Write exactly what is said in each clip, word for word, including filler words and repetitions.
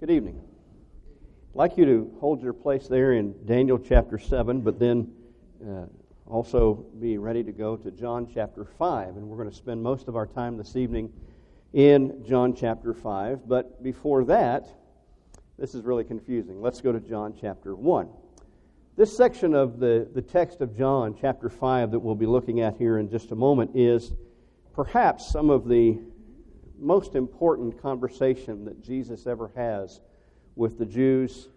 Good evening. I'd like you to hold your place there in Daniel chapter seven, but then uh, also be ready to go to John chapter five. And we're going to spend most of our time this evening in John chapter five. But before that, this is really confusing. Let's go to John chapter one. This section of the, the text of John chapter five that we'll be looking at here in just a moment is perhaps some of the most important conversation that Jesus ever has with the Jews,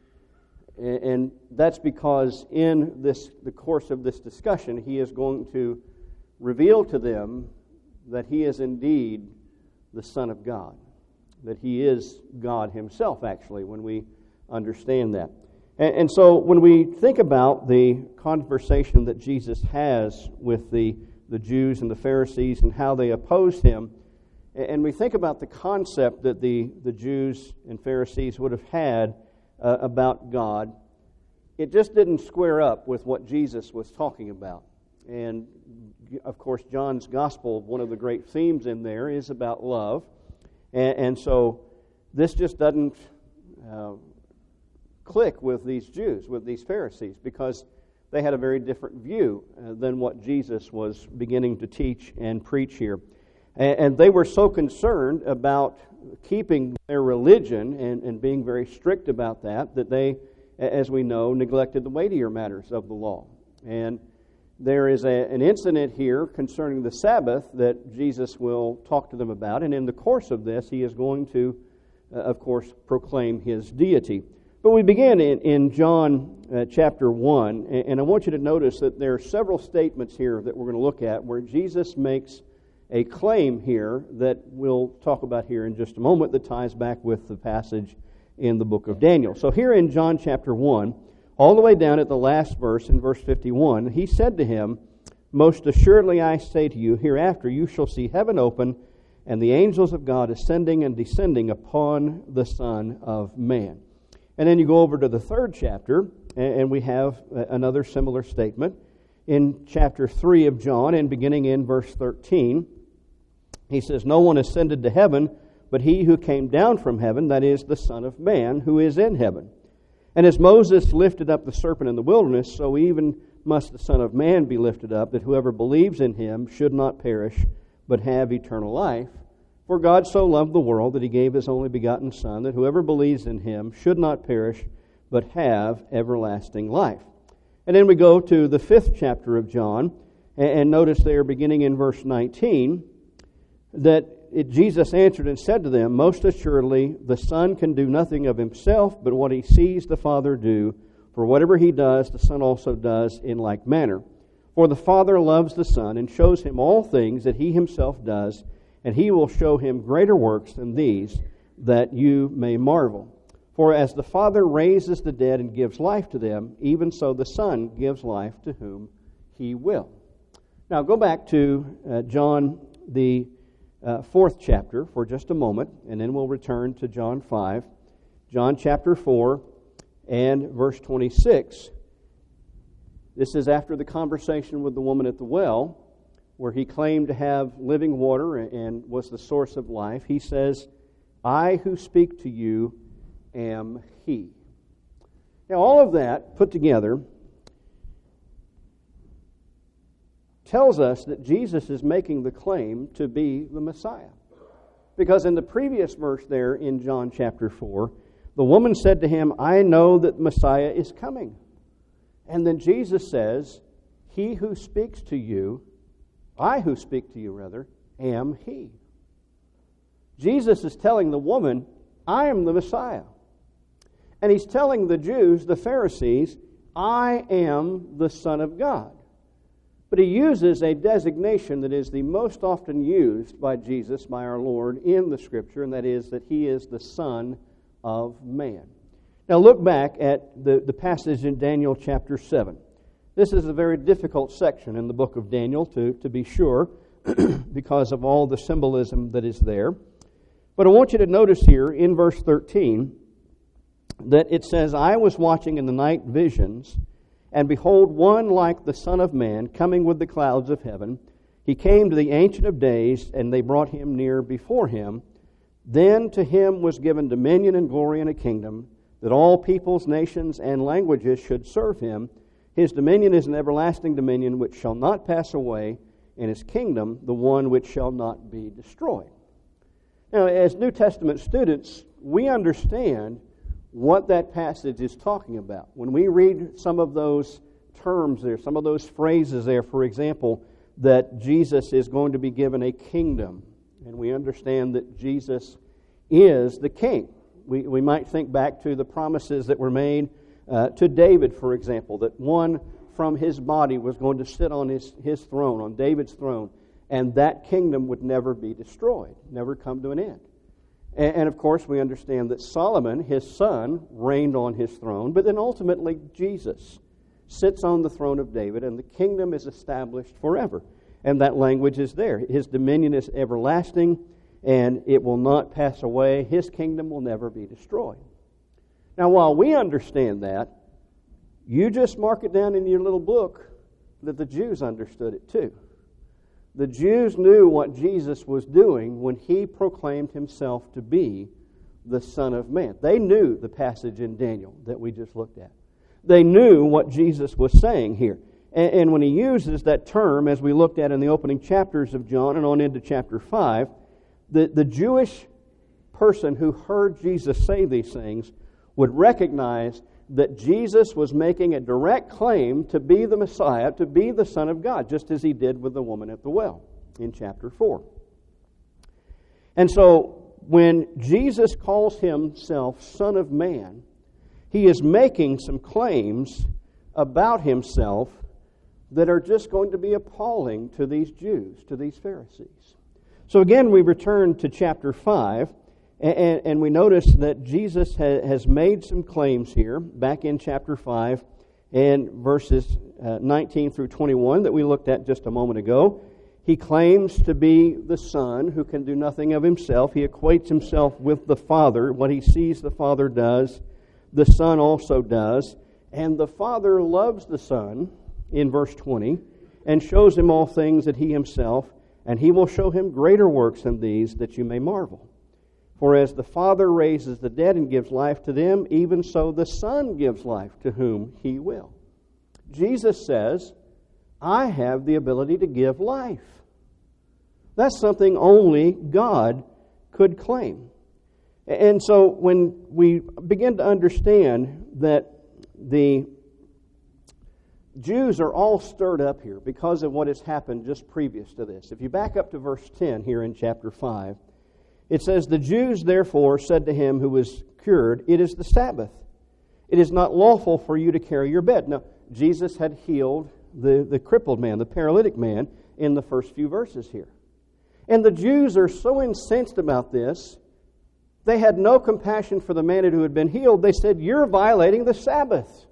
and that's because in this the course of this discussion, he is going to reveal to them that he is indeed the Son of God, that he is God himself, actually, when we understand that. And, and so when we think about the conversation that Jesus has with the, the Jews and the Pharisees and how they opposed him, and we think about the concept that the, the Jews and Pharisees would have had uh, about God, it just didn't square up with what Jesus was talking about. And, of course, John's Gospel, one of the great themes in there is about love. And, and so this just doesn't uh, click with these Jews, with these Pharisees, because they had a very different view uh, than what Jesus was beginning to teach and preach here. And they were so concerned about keeping their religion and, and being very strict about that, that they, as we know, neglected the weightier matters of the law. And there is a, an incident here concerning the Sabbath that Jesus will talk to them about. And in the course of this, he is going to, uh, of course, proclaim his deity. But we begin in, in John uh, chapter one, and, and I want you to notice that there are several statements here that we're going to look at where Jesus makes a claim here that we'll talk about here in just a moment that ties back with the passage in the book of Daniel. So here in John chapter one, all the way down at the last verse, in verse fifty-one, he said to him, "Most assuredly I say to you, hereafter you shall see heaven open, and the angels of God ascending and descending upon the Son of Man." And then you go over to the third chapter, and we have another similar statement in chapter three of John, and beginning in verse thirteen. He says, "No one ascended to heaven, but he who came down from heaven, that is, the Son of Man, who is in heaven. And as Moses lifted up the serpent in the wilderness, so even must the Son of Man be lifted up, that whoever believes in him should not perish, but have eternal life. For God so loved the world that he gave his only begotten Son, that whoever believes in him should not perish, but have everlasting life." And then we go to the fifth chapter of John, and notice there, beginning in verse nineteen, that it, Jesus answered and said to them, "Most assuredly, the Son can do nothing of himself, but what he sees the Father do. For whatever he does, the Son also does in like manner. For the Father loves the Son, and shows him all things that he himself does, and he will show him greater works than these, that you may marvel. For as the Father raises the dead and gives life to them, even so the Son gives life to whom he will." Now go back to uh, John the uh, fourth chapter for just a moment, and then we'll return to John five. John chapter four and verse twenty-six. This is after the conversation with the woman at the well, where he claimed to have living water and was the source of life. He says, "I who speak to you am he." Now, all of that put together tells us that Jesus is making the claim to be the Messiah. Because in the previous verse there in John chapter four, the woman said to him, "I know that Messiah is coming." And then Jesus says, "He who speaks to you, I who speak to you rather, am he." Jesus is telling the woman, "I am the Messiah." And he's telling the Jews, the Pharisees, "I am the Son of God." But he uses a designation that is the most often used by Jesus, by our Lord, in the Scripture, and that is that he is the Son of Man. Now look back at the, the passage in Daniel chapter seven. This is a very difficult section in the book of Daniel, to, to be sure, because of all the symbolism that is there. But I want you to notice here in verse thirteen that it says, "I was watching in the night visions, and behold, one like the Son of Man coming with the clouds of heaven. He came to the Ancient of Days, and they brought him near before him. Then to him was given dominion and glory and a kingdom, that all peoples, nations, and languages should serve him. His dominion is an everlasting dominion which shall not pass away, and his kingdom the one which shall not be destroyed. Now, as New Testament students, we understand what that passage is talking about. When we read some of those terms there, some of those phrases there, for example, that Jesus is going to be given a kingdom, and we understand that Jesus is the king. We, we might think back to the promises that were made uh, to David, for example, that one from his body was going to sit on his, his throne, on David's throne, and that kingdom would never be destroyed, never come to an end. And, and of course, we understand that Solomon, his son, reigned on his throne, but then ultimately Jesus sits on the throne of David, and the kingdom is established forever. And that language is there. His dominion is everlasting, and it will not pass away. His kingdom will never be destroyed. Now, while we understand that, you just mark it down in your little book that the Jews understood it too. The Jews knew what Jesus was doing when he proclaimed himself to be the Son of Man. They knew the passage in Daniel that we just looked at. They knew what Jesus was saying here. And, and when he uses that term, as we looked at in the opening chapters of John and on into chapter five, the, the Jewish person who heard Jesus say these things would recognize that Jesus was making a direct claim to be the Messiah, to be the Son of God, just as he did with the woman at the well in chapter four. And so when Jesus calls himself Son of Man, he is making some claims about himself that are just going to be appalling to these Jews, to these Pharisees. So again, we return to chapter five, and, and we notice that Jesus ha, has made some claims here, back in chapter five, and verses uh, nineteen through twenty-one that we looked at just a moment ago. He claims to be the Son who can do nothing of himself. He equates himself with the Father. What he sees the Father does, the Son also does. And the Father loves the Son, in verse twenty, and shows him all things that he himself, and he will show him greater works than these, that you may marvel. For as the Father raises the dead and gives life to them, even so the Son gives life to whom he will. Jesus says, I have the ability to give life. That's something only God could claim. And so when we begin to understand that the Jews are all stirred up here because of what has happened just previous to this. If you back up to verse ten here in chapter five, it says, the Jews therefore said to him who was cured, it is the Sabbath. It is not lawful for you to carry your bed. Now, Jesus had healed the, the crippled man, the paralytic man, in the first few verses here. And the Jews are so incensed about this, they had no compassion for the man who had been healed. They said, you're violating the Sabbath.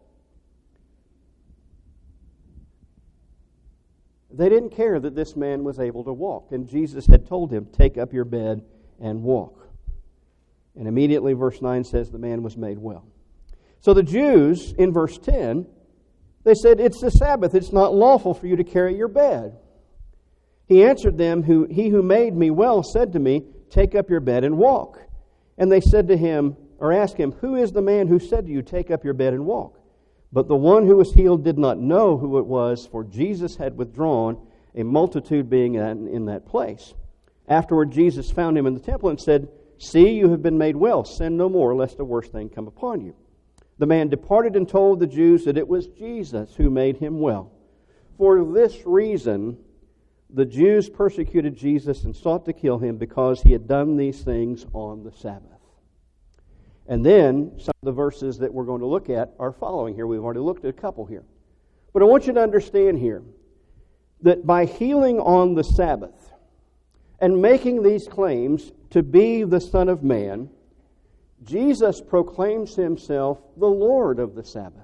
They didn't care that this man was able to walk. And Jesus had told him, take up your bed and walk. And immediately verse nine says the man was made well. So the Jews, in verse ten, they said, it's the Sabbath. It's not lawful for you to carry your bed. He answered them, who, he who made me well said to me, take up your bed and walk. And they said to him, or asked him, who is the man who said to you, take up your bed and walk? But the one who was healed did not know who it was, for Jesus had withdrawn, a multitude being in that place. Afterward, Jesus found him in the temple and said, see, you have been made well. Sin no more, lest a worse thing come upon you. The man departed and told the Jews that it was Jesus who made him well. For this reason, the Jews persecuted Jesus and sought to kill him because he had done these things on the Sabbath. And then some of the verses that we're going to look at are following here. We've already looked at a couple here. But I want you to understand here that by healing on the Sabbath and making these claims to be the Son of Man, Jesus proclaims himself the Lord of the Sabbath.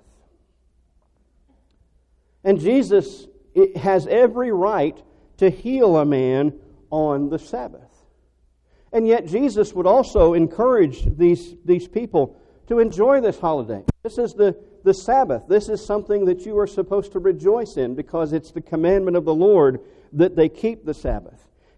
And Jesus has every right to heal a man on the Sabbath. And yet Jesus would also encourage these, these people to enjoy this holiday. This is the, the Sabbath. This is something that you are supposed to rejoice in because it's the commandment of the Lord that they keep the Sabbath.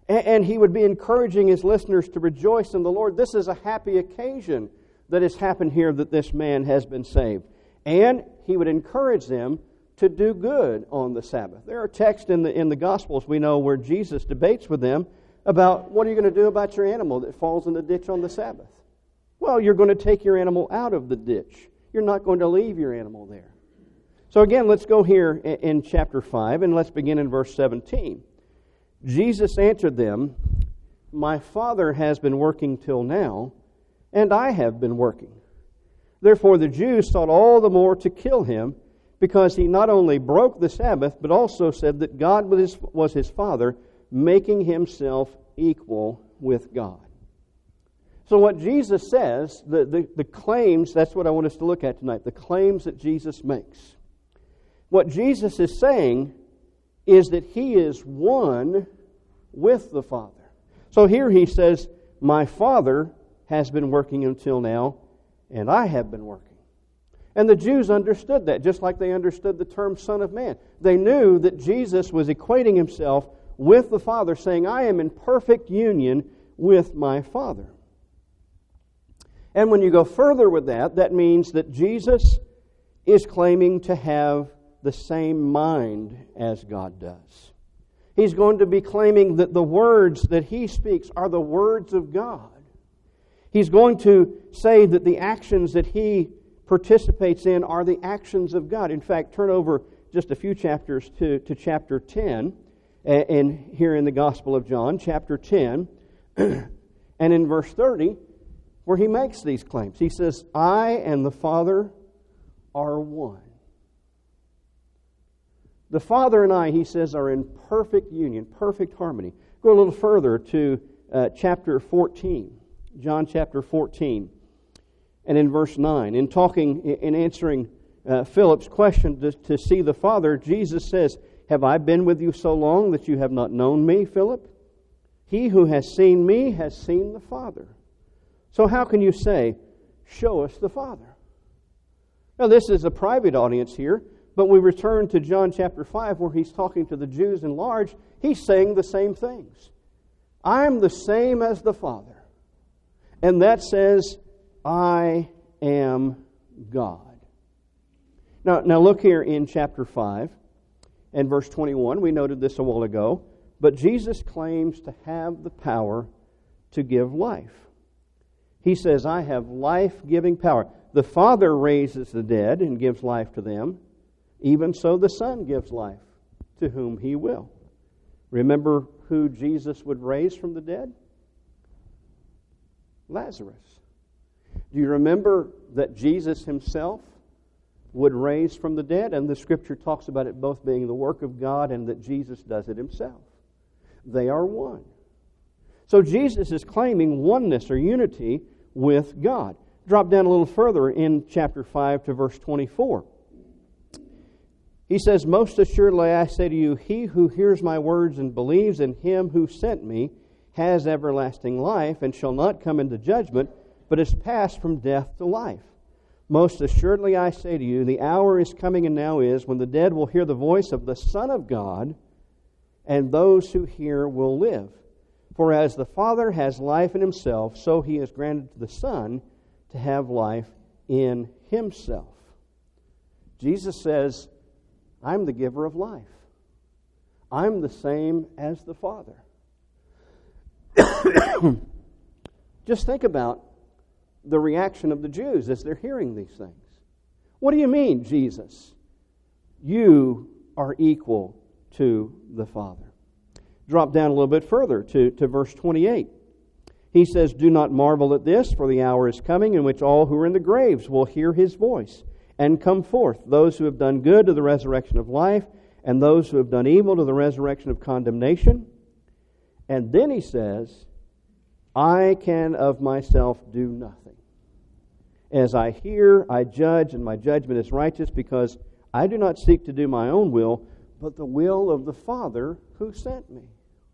And he would be encouraging his listeners to rejoice in the Lord. This is a happy occasion that has happened here, that this man has been saved. And he would encourage them to do good on the Sabbath. There are texts in the in the Gospels, we know, where Jesus debates with them about what are you going to do about your animal that falls in the ditch on the Sabbath. Well, you're going to take your animal out of the ditch. You're not going to leave your animal there. So again, let's go here in chapter five, and let's begin in verse seventeen. Jesus answered them, "My Father has been working till now, and I have been working." Therefore the Jews sought all the more to kill him, because he not only broke the Sabbath, but also said that God was his, was his Father, making himself equal with God. So what Jesus says, the, the, the claims, that's what I want us to look at tonight, the claims that Jesus makes. What Jesus is saying is that he is one with the Father. So here he says, "My Father has been working until now, and I have been working." And the Jews understood that, just like they understood the term Son of Man. They knew that Jesus was equating himself with the Father, saying, "I am in perfect union with my Father." And when you go further with that, that means that Jesus is claiming to have the same mind as God does. He's going to be claiming that the words that he speaks are the words of God. He's going to say that the actions that he participates in are the actions of God. In fact, turn over just a few chapters to, to chapter ten, and here in the Gospel of John, chapter ten, and in verse thirty, where he makes these claims. He says, "I and the Father are one." The Father and I, he says, are in perfect union, perfect harmony. Go a little further to uh, chapter fourteen, John chapter fourteen, and in verse nine. In talking, in answering uh, Philip's question to, to see the Father, Jesus says, "Have I been with you so long that you have not known me, Philip? He who has seen me has seen the Father. So how can you say, 'Show us the Father'?" Now this is a private audience here, but we return to John chapter five, where he's talking to the Jews in large. He's saying the same things. "I'm the same as the Father." And that says, "I am God." Now, now look here in chapter five and verse twenty-one. We noted this a while ago. But Jesus claims to have the power to give life. He says, "I have life-giving power." The Father raises the dead and gives life to them. Even so, the Son gives life to whom he will. Remember who Jesus would raise from the dead? Lazarus. Do you remember that Jesus himself would raise from the dead? And the Scripture talks about it both being the work of God and that Jesus does it himself. They are one. So Jesus is claiming oneness or unity with God. Drop down a little further in chapter five to verse twenty-four. He says, "Most assuredly I say to you, he who hears my words and believes in him who sent me has everlasting life and shall not come into judgment, but is passed from death to life. Most assuredly I say to you, the hour is coming and now is, when the dead will hear the voice of the Son of God, and those who hear will live. For as the Father has life in himself, so he has granted to the Son to have life in himself." Jesus says, "I'm the giver of life. I'm the same as the Father." Just think about the reaction of the Jews as they're hearing these things. What do you mean, Jesus? You are equal to the Father. Drop down a little bit further to, to verse twenty-eight. He says, "Do not marvel at this, for the hour is coming in which all who are in the graves will hear his voice and come forth, those who have done good to the resurrection of life, and those who have done evil to the resurrection of condemnation." And then he says, "I can of myself do nothing. As I hear, I judge, and my judgment is righteous, because I do not seek to do my own will, but the will of the Father who sent me."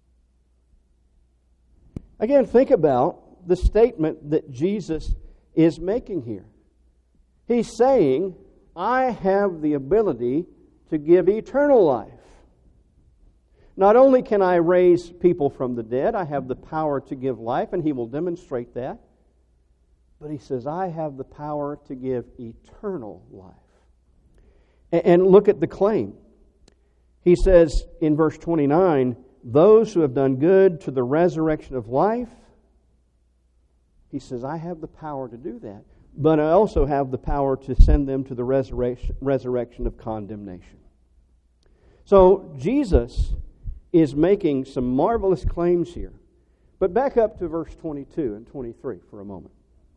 Again, think about the statement that Jesus is making here. He's saying, I have the ability to give eternal life. Not only can I raise people from the dead, I have the power to give life, and he will demonstrate that. But he says, I have the power to give eternal life. And look at the claim. He says in verse twenty-nine, those who have done good to the resurrection of life, he says, I have the power to do that. But I also have the power to send them to the resurrection, resurrection of condemnation. So Jesus is making some marvelous claims here. But back up to verse twenty-two and twenty-three for a moment.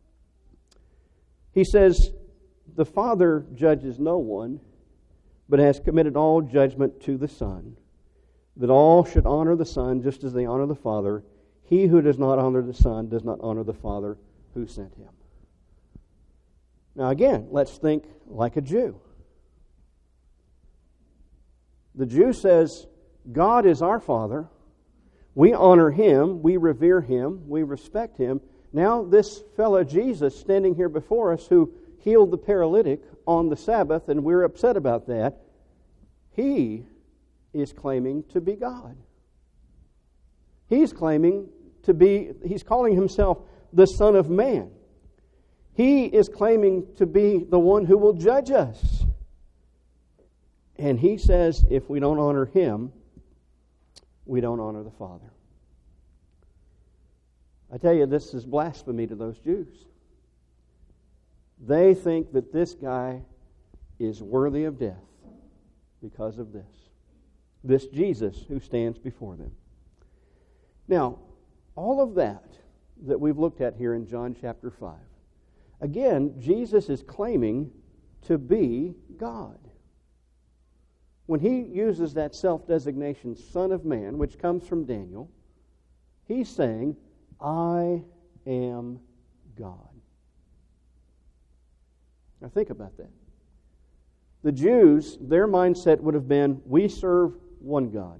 He says, the Father judges no one, but has committed all judgment to the Son, that all should honor the Son just as they honor the Father. He who does not honor the Son does not honor the Father who sent him. Now again, let's think like a Jew. The Jew says, God is our Father. We honor Him. We revere Him. We respect Him. Now this fellow Jesus standing here before us who healed the paralytic on the Sabbath, and we're upset about that, he is claiming to be God. He's claiming to be, he's calling himself the Son of Man. He is claiming to be the one who will judge us. And he says if we don't honor him, we don't honor the Father. I tell you, this is blasphemy to those Jews. They think that this guy is worthy of death because of this. This Jesus who stands before them. Now, all of that that we've looked at here in John chapter five, again, Jesus is claiming to be God. When he uses that self-designation, Son of Man, which comes from Daniel, he's saying, I am God. Now think about that. The Jews, their mindset would have been, we serve one God.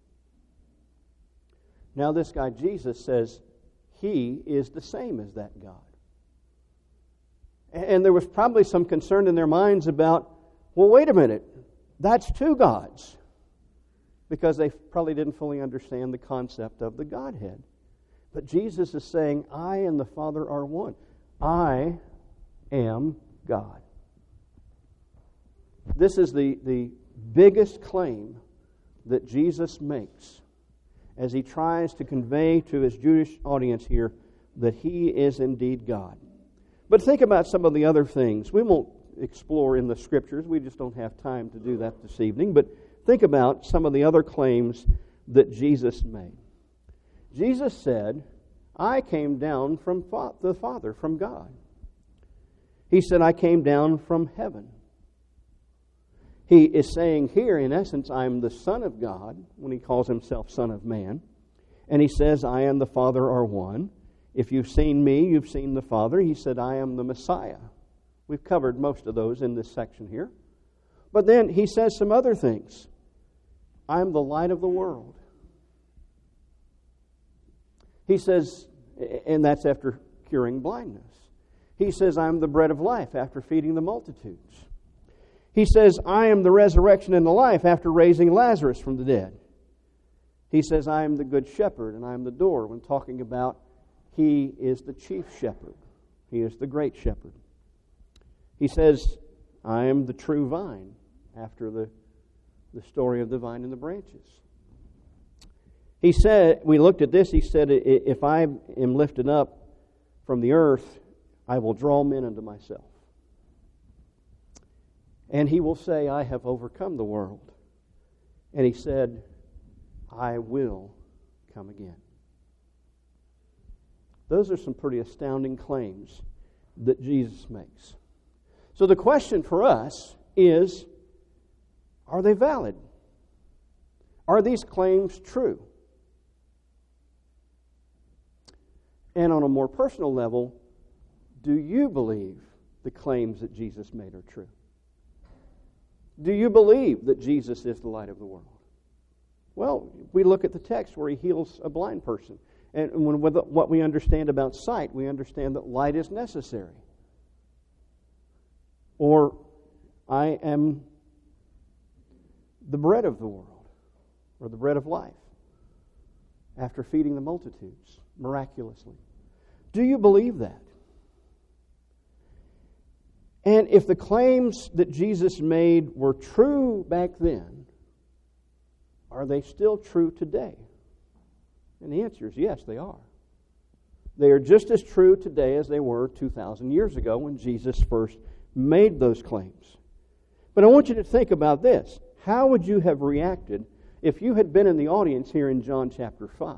Now this guy Jesus says, he is the same as that God. And there was probably some concern in their minds about, well, wait a minute, that's two gods. Because they probably didn't fully understand the concept of the Godhead. But Jesus is saying, I and the Father are one. I am God. This is the, the biggest claim that Jesus makes as he tries to convey to his Jewish audience here that he is indeed God. But think about some of the other things. We won't explore in the Scriptures. We just don't have time to do that this evening. But think about some of the other claims that Jesus made. Jesus said, I came down from the Father, from God. He said, I came down from heaven. He is saying here, in essence, I am the Son of God, when he calls himself Son of Man. And he says, I and the Father are one. If you've seen me, you've seen the Father. He said, I am the Messiah. We've covered most of those in this section here. But then he says some other things. I am the light of the world. He says, and that's after curing blindness. He says, I am the bread of life after feeding the multitudes. He says, I am the resurrection and the life after raising Lazarus from the dead. He says, I am the good shepherd and I am the door when talking about he is the chief shepherd. He is the great shepherd. He says, I am the true vine after the, the story of the vine and the branches. He said, we looked at this, he said, if I am lifted up from the earth, I will draw men unto myself. And he will say, I have overcome the world. And he said, I will come again. Those are some pretty astounding claims that Jesus makes. So the question for us is, are they valid? Are these claims true? And on a more personal level, do you believe the claims that Jesus made are true? Do you believe that Jesus is the light of the world? Well, we look at the text where he heals a blind person. And when, with what we understand about sight, we understand that light is necessary. Or, I am the bread of the world. or the bread of life after feeding the multitudes miraculously? Do you believe that? And if the claims that Jesus made were true back then, are they still true today? And the answer is yes, they are. They are just as true today as they were two thousand years ago when Jesus first made those claims. But I want you to think about this. How would you have reacted if you had been in the audience here in John chapter five?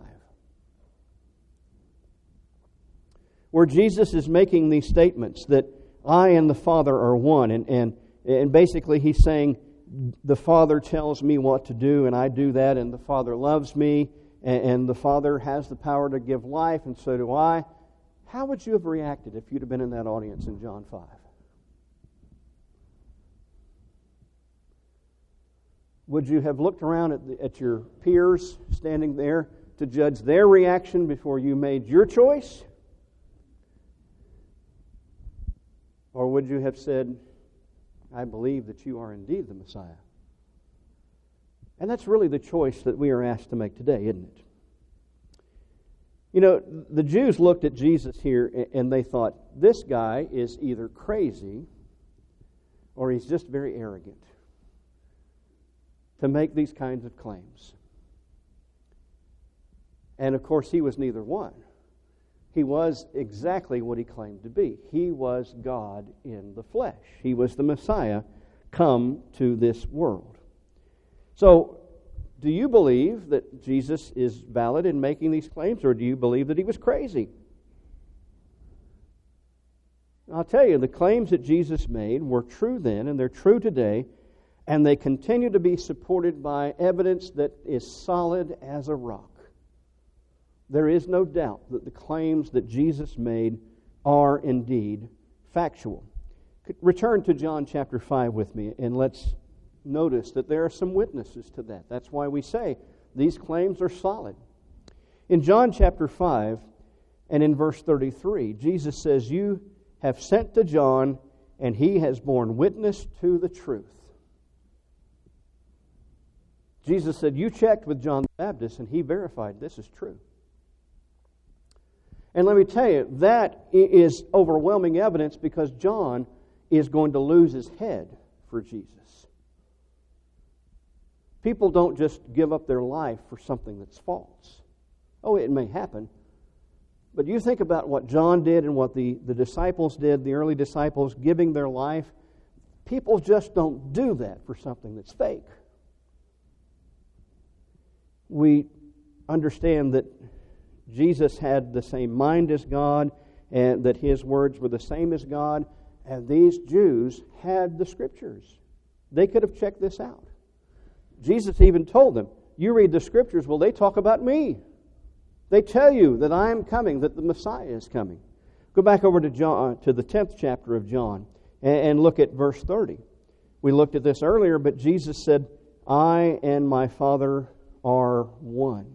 Where Jesus is making these statements that I and the Father are one. And, and, and basically he's saying, the Father tells me what to do and I do that, and the Father loves me, and, and the Father has the power to give life, and so do I. How would you have reacted if you'd have been in that audience in John five? Would you have looked around at, the, at your peers standing there to judge their reaction before you made your choice? Or would you have said, I believe that you are indeed the Messiah? And that's really the choice that we are asked to make today, isn't it? You know, the Jews looked at Jesus here and they thought, this guy is either crazy or he's just very arrogant to make these kinds of claims. And of course, he was neither one. He was exactly what he claimed to be. He was God in the flesh. He was the Messiah come to this world. So, do you believe that Jesus is valid in making these claims, or do you believe that he was crazy? I'll tell you, the claims that Jesus made were true then, and they're true today, and they continue to be supported by evidence that is solid as a rock. There is no doubt that the claims that Jesus made are indeed factual. Return to John chapter five with me, and let's notice that there are some witnesses to that. That's why we say these claims are solid. In John chapter five and in verse thirty-three, Jesus says, you have sent to John, and he has borne witness to the truth. Jesus said, you checked with John the Baptist, and he verified this is true. And let me tell you, that is overwhelming evidence, because John is going to lose his head for Jesus. People don't just give up their life for something that's false. Oh, it may happen. But you think about what John did and what the, the disciples did, the early disciples giving their life. People just don't do that for something that's fake. We understand that Jesus had the same mind as God, and that his words were the same as God, and these Jews had the Scriptures. They could have checked this out. Jesus even told them, you read the Scriptures, well, they talk about me. They tell you that I am coming, that the Messiah is coming. Go back over to John, to the tenth chapter of John, and, and look at verse thirty. We looked at this earlier, but Jesus said, I and my Father are one.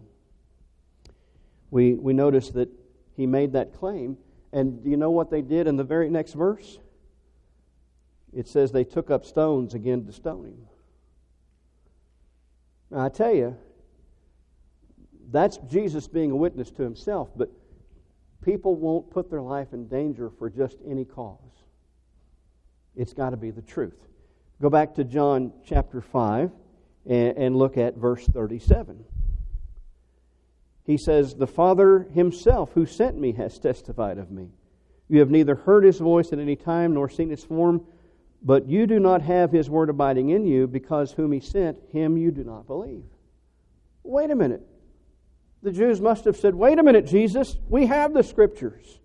We we notice that he made that claim, and do you know what they did in the very next verse? It says they took up stones again to stone him. Now I tell you, that's Jesus being a witness to himself, but people won't put their life in danger for just any cause. It's got to be the truth. Go back to John chapter five and, and look at verse thirty-seven. He says, the Father himself who sent me has testified of me. You have neither heard his voice at any time nor seen his form, but you do not have his word abiding in you, because whom he sent, him you do not believe. Wait a minute. The Jews must have said, wait a minute, Jesus, we have the Scriptures.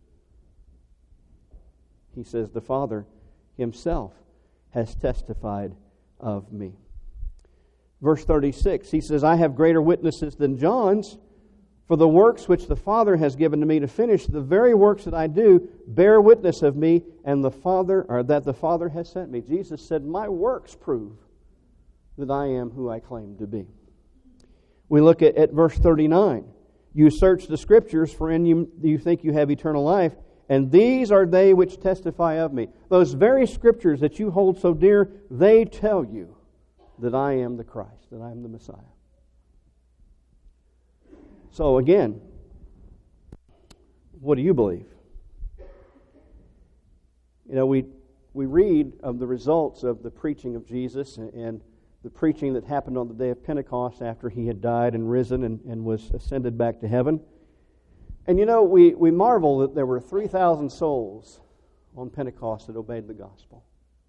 He says, the Father himself has testified of me. Verse thirty-six, he says, I have greater witnesses than John's, for the works which the Father has given to me to finish, the very works that I do, bear witness of me, and the Father, or that the Father has sent me. Jesus said, my works prove that I am who I claim to be. We look at, at verse thirty-nine. You search the Scriptures, for in you you think you have eternal life, and these are they which testify of me. Those very Scriptures that you hold so dear, they tell you that I am the Christ, that I am the Messiah. So again, what do you believe? You know, we we read of the results of the preaching of Jesus and the preaching that happened on the day of Pentecost after he had died and risen and, and was ascended back to heaven. And you know, we, we marvel that there were three thousand souls on Pentecost that obeyed the gospel.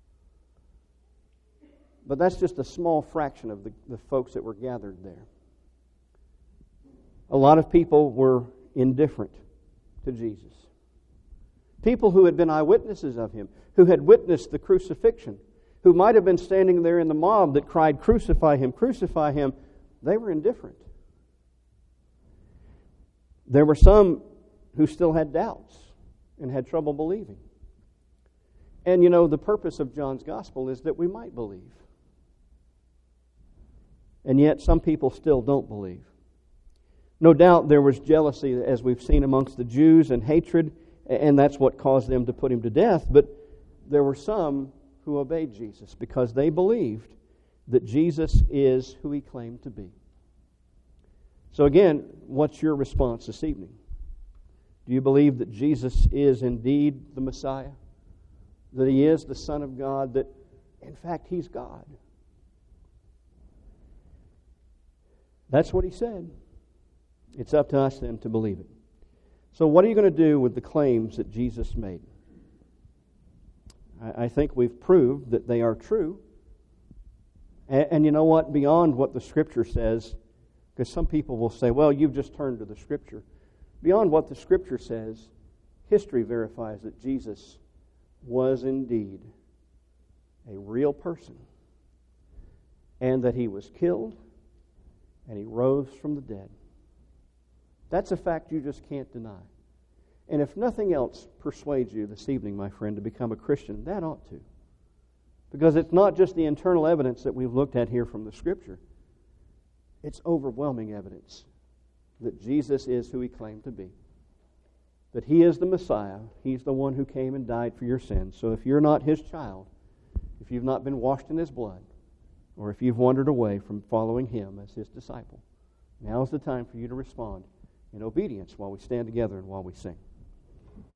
But that's just a small fraction of the, the folks that were gathered there. A lot of people were indifferent to Jesus. People who had been eyewitnesses of him, who had witnessed the crucifixion, who might have been standing there in the mob that cried, "Crucify him, crucify him," they were indifferent. There were some who still had doubts and had trouble believing. And you know, the purpose of John's gospel is that we might believe. And yet some people still don't believe. No doubt there was jealousy, as we've seen, amongst the Jews, and hatred, and that's what caused them to put him to death. But there were some who obeyed Jesus because they believed that Jesus is who he claimed to be. So again, what's your response this evening? Do you believe that Jesus is indeed the Messiah? That he is the Son of God? That, in fact, he's God? That's what he said. It's up to us then to believe it. So what are you going to do with the claims that Jesus made? I, I think we've proved that they are true. And, and you know what? Beyond what the Scripture says, because some people will say, well, you've just turned to the Scripture. Beyond what the Scripture says, history verifies that Jesus was indeed a real person, and that he was killed and he rose from the dead. That's a fact you just can't deny. And if nothing else persuades you this evening, my friend, to become a Christian, that ought to. Because it's not just the internal evidence that we've looked at here from the Scripture. It's overwhelming evidence that Jesus is who he claimed to be. That he is the Messiah. He's the one who came and died for your sins. So if you're not his child, if you've not been washed in his blood, or if you've wandered away from following him as his disciple, now is the time for you to respond in obedience while we stand together and while we sing.